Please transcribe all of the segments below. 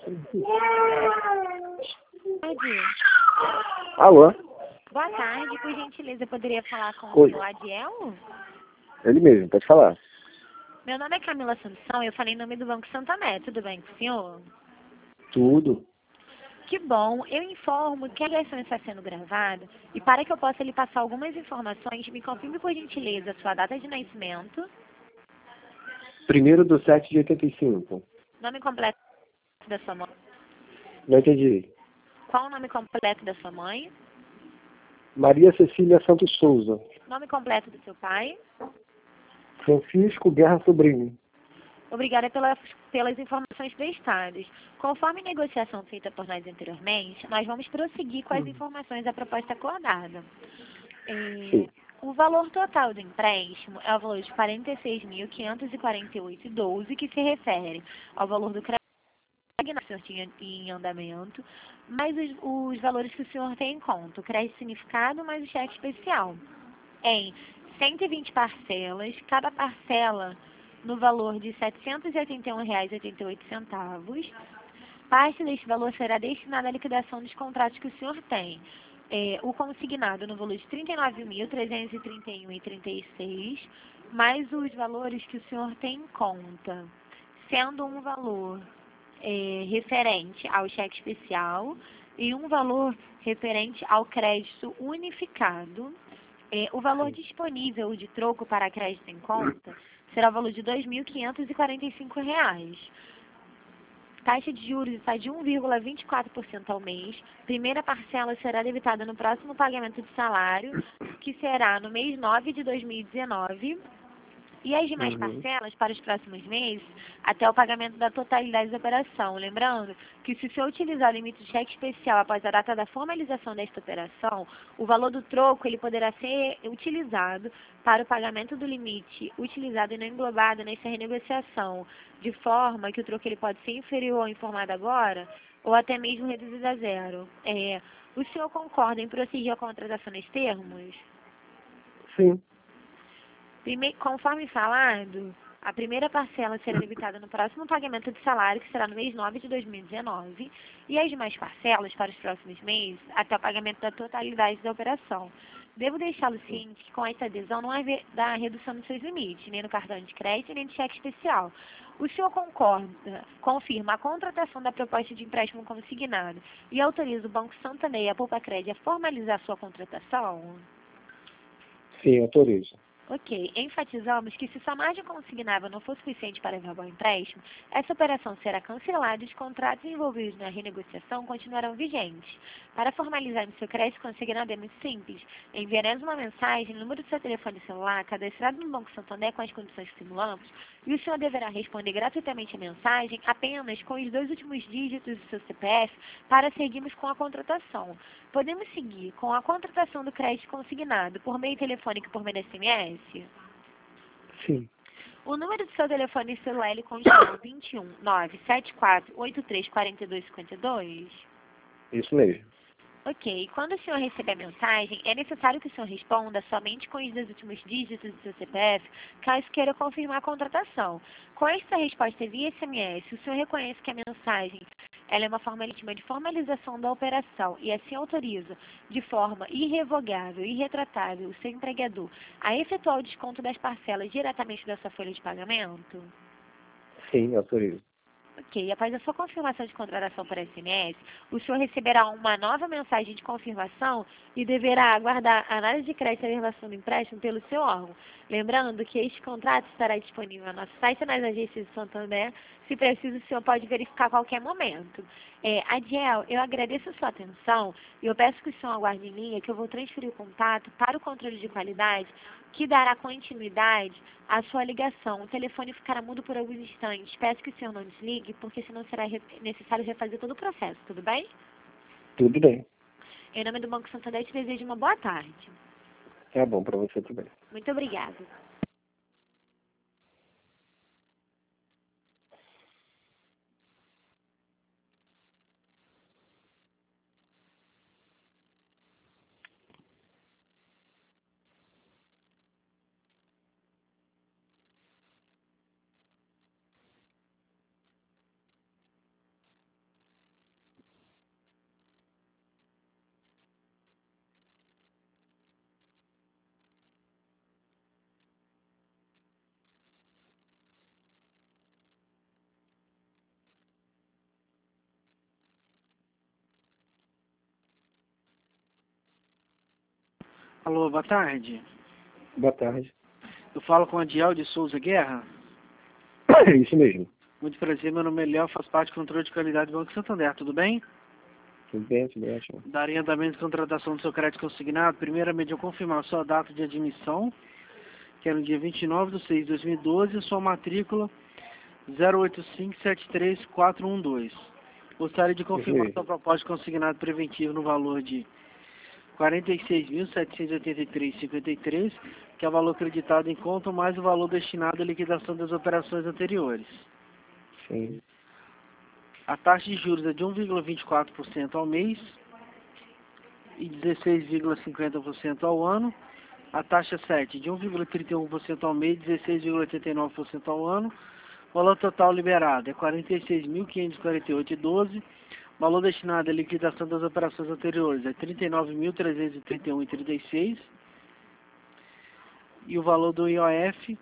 Tarde. Alô? Boa tarde, por gentileza, eu poderia falar com Oi. o Adiel? Ele mesmo, pode falar. Meu nome é Camila Assunção, eu falei em nome do Banco Santander, tudo bem com o senhor? Tudo. Que bom, eu informo que a ligação está sendo gravada e para que eu possa lhe passar algumas informações, me confirme por gentileza a sua data de nascimento, 1º de 7 de 85. nome completo da sua mãe, Não entendi. qual o nome completo da sua mãe, Maria Cecília Santos Souza. nome completo do seu pai. Francisco Guerra Sobrinho. Obrigada pelas informações prestadas. Conforme a negociação feita por nós anteriormente, nós vamos prosseguir com as informações da proposta acordada. Sim. O valor total do empréstimo é o valor de R$ 46.548,12, que se refere ao valor do crédito que o senhor tinha em andamento, mais os valores que o senhor tem em conta, o crédito significado mais o cheque especial, em 120 parcelas, cada parcela no valor de R$ 781,88. Parte deste valor será destinada à liquidação dos contratos que o senhor tem. O consignado no valor de R$ 39.331,36, mais os valores que o senhor tem em conta, sendo um valor referente ao cheque especial e um valor referente ao crédito unificado. O valor disponível de troco para crédito em conta será o valor de R$ 2.545. Taxa de juros está de 1,24% ao mês. Primeira parcela será debitada no próximo pagamento de salário, que será no mês 9 de 2019. E as demais parcelas para os próximos meses, até o pagamento da totalidade da operação. Lembrando que se o senhor utilizar o limite de cheque especial após a data da formalização desta operação, o valor do troco ele poderá ser utilizado para o pagamento do limite utilizado e não englobado nessa renegociação, de forma que o troco ele pode ser inferior ao informado agora ou até mesmo reduzido a zero. O senhor concorda em prosseguir a contratação nesses termos? Sim. Conforme falado, a primeira parcela será debitada no próximo pagamento de salário, que será no mês 9 de 2019, e as demais parcelas para os próximos meses, até o pagamento da totalidade da operação. Devo deixá-lo ciente que com essa adesão não haverá redução dos seus limites, nem no cartão de crédito, nem no cheque especial. O senhor confirma a contratação da proposta de empréstimo consignado e autoriza o Banco Santander e a Poupa-Crédito a formalizar sua contratação? Sim, autorizo. Ok, enfatizamos que se sua margem consignável não for suficiente para verbar o empréstimo, essa operação será cancelada e os contratos envolvidos na renegociação continuarão vigentes. Para formalizar seu crédito consignado é muito simples. Enviaremos uma mensagem no número do seu telefone celular cadastrado no Banco Santander com as condições que simulamos e o senhor deverá responder gratuitamente a mensagem apenas com os 2 últimos dígitos do seu CPF para seguirmos com a contratação. Podemos seguir com a contratação do crédito consignado por meio telefônico e por meio SMS? Sim. O número do seu telefone celular ele continua 21 974 83 42 52? Isso mesmo. Ok, quando o senhor receber a mensagem, é necessário que o senhor responda somente com os 2 últimos dígitos do seu CPF, caso queira confirmar a contratação. Com esta resposta via SMS, o senhor reconhece que a mensagem ela é uma forma legítima de formalização da operação e assim autoriza, de forma irrevogável e irretratável, o seu empregador a efetuar o desconto das parcelas diretamente da sua folha de pagamento? Sim, autorizo. Ok, após a sua confirmação de contratação por SMS, o senhor receberá uma nova mensagem de confirmação e deverá aguardar a análise de crédito e averbação do empréstimo pelo seu órgão. Lembrando que este contrato estará disponível no nosso site e nas agências de Santander. Se preciso, o senhor pode verificar a qualquer momento. Adiel, eu agradeço a sua atenção e eu peço que o senhor aguarde em linha que eu vou transferir o contato para o controle de qualidade que dará continuidade à sua ligação. O telefone ficará mudo por alguns instantes. Peço que o senhor não desligue, porque senão será necessário refazer todo o processo, tudo bem? Tudo bem. Em nome do Banco Santander, te desejo uma boa tarde. Tá bom para você também. Muito obrigada. Alô, boa tarde. Boa tarde. Eu falo com a Adiel de Souza Guerra. Isso mesmo. Muito prazer, meu nome é Léo, faço parte do controle de qualidade do Banco Santander, tudo bem? Tudo bem, ótimo. Daria andamento de contratação do seu crédito consignado. Primeiramente, eu confirmar a sua data de admissão, que era no dia 29/6/2012, e sua matrícula 08573-412. Gostaria de confirmar sua proposta de consignado preventivo no valor de R$ 46.783,53, que é o valor acreditado em conta, mais o valor destinado à liquidação das operações anteriores. Sim. A taxa de juros é de 1,24% ao mês e 16,50% ao ano. A taxa 7 de 1,31% ao mês e 16,89% ao ano. O valor total liberado é R$ 46.548,12. Valor destinado à liquidação das operações anteriores é R$ 39.331,36. E o valor do IOF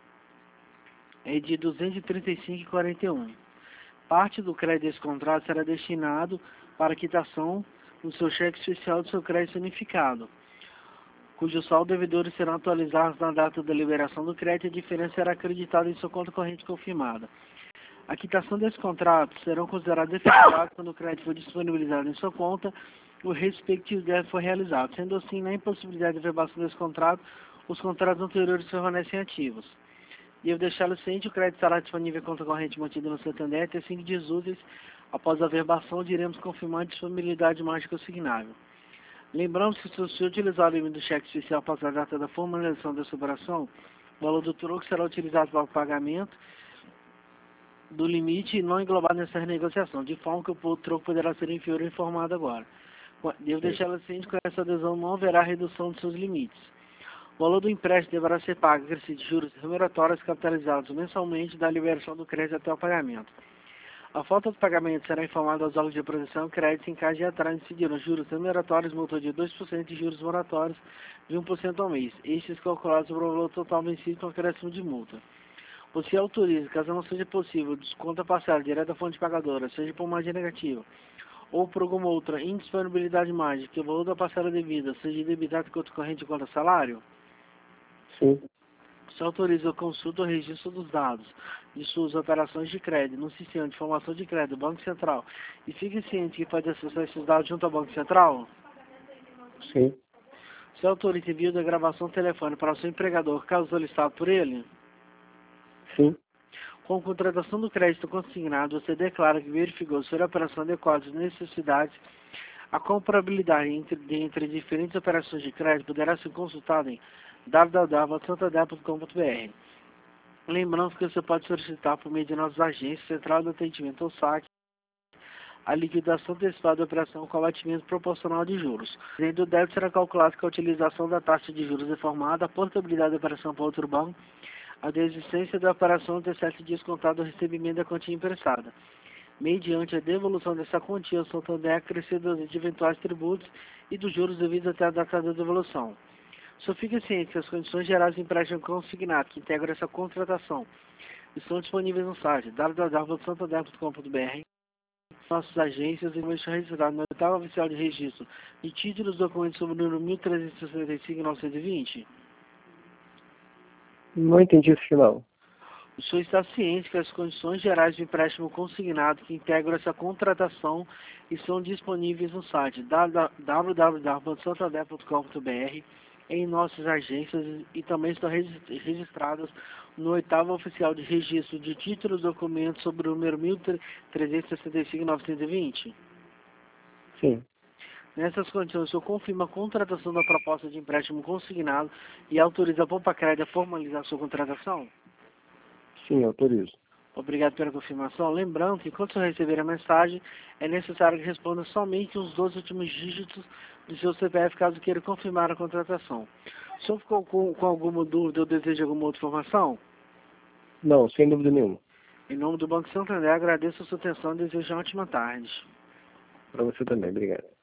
é de R$ 235,41. Parte do crédito desse contrato será destinado para quitação no seu cheque especial do seu crédito unificado, cujo saldo devedores serão atualizados na data da liberação do crédito e a diferença será acreditada em sua conta corrente confirmada. A quitação desse contrato serão considerados efetivados quando o crédito for disponibilizado em sua conta e o respectivo débito for realizado. Sendo assim, na impossibilidade de verbação desse contrato, os contratos anteriores permanecem ativos. E eu deixá-lo ciente, o crédito estará disponível em conta corrente mantida no Santander até 5 dias úteis. Após a verbação, iremos confirmar a disponibilidade mágica consignável. Lembramos que se o senhor utilizar o limite do cheque especial após a data da formalização dessa operação, o valor do troco será utilizado para o pagamento do limite não englobado nessa renegociação, de forma que o troco poderá ser inferior ao informado agora. Devo deixá-lo ciente que com essa adesão não haverá redução de seus limites. O valor do empréstimo deverá ser pago acrescido de juros remuneratórios capitalizados mensalmente da liberação do crédito até o pagamento. A falta de pagamento será informada aos órgãos de proteção e crédito em caso de atraso incidindo juros remuneratórios, multa de 2% e juros moratórios de 1% ao mês. Estes calculados sobre o valor total vencido com acréscimo de multa. Você autoriza, caso não seja possível, desconto a parcela direto da fonte pagadora, seja por margem negativa, ou por alguma outra indisponibilidade mágica, que o valor da parcela devida seja debitado conta corrente de conta salário? Sim. Se autoriza a consulta ou registro dos dados de suas operações de crédito no sistema de informação de crédito do Banco Central e fique ciente que pode acessar esses dados junto ao Banco Central? Sim. Se autoriza envio da gravação telefônica para o seu empregador, caso solicitado por ele? Sim. Com a contratação do crédito consignado, você declara que verificou se a operação adequada às necessidades. A comparabilidade entre diferentes operações de crédito poderá ser consultada em www.santander.com.br. Lembrando que você pode solicitar por meio de nossas agências, central de atendimento ou saque, a liquidação antecipada da operação com abatimento proporcional de juros. Além do débito, será calculado com a utilização da taxa de juros informada, a portabilidade da operação para outro banco, a desistência da operação até 7 dias contado do recebimento da quantia emprestada. Mediante a devolução dessa quantia, o Santander acrescido de eventuais tributos e dos juros devidos até a data da devolução. Só fique ciente que as condições gerais de empréstimo consignado que integram essa contratação estão disponíveis no site www.santander.com.br, nossas agências e estão registrados na oitava oficial de registro de títulos e documentos sob o número 1365-920. Não entendi esse final. O senhor está ciente que as condições gerais de empréstimo consignado que integram essa contratação estão disponíveis no site www.santander.com.br, em nossas agências e também estão registradas no oitavo oficial de registro de títulos e documentos sobre o número 1365-920? Sim. Nessas condições, o senhor confirma a contratação da proposta de empréstimo consignado e autoriza a Pompa Crédito a formalizar a sua contratação? Sim, autorizo. Obrigado pela confirmação. Lembrando que, quando você receber a mensagem, é necessário que responda somente os 12 últimos dígitos do seu CPF, caso queira confirmar a contratação. O senhor ficou com alguma dúvida ou deseja alguma outra informação? Não, sem dúvida nenhuma. Em nome do Banco Santander, agradeço a sua atenção e desejo uma ótima tarde. Para você também, obrigado.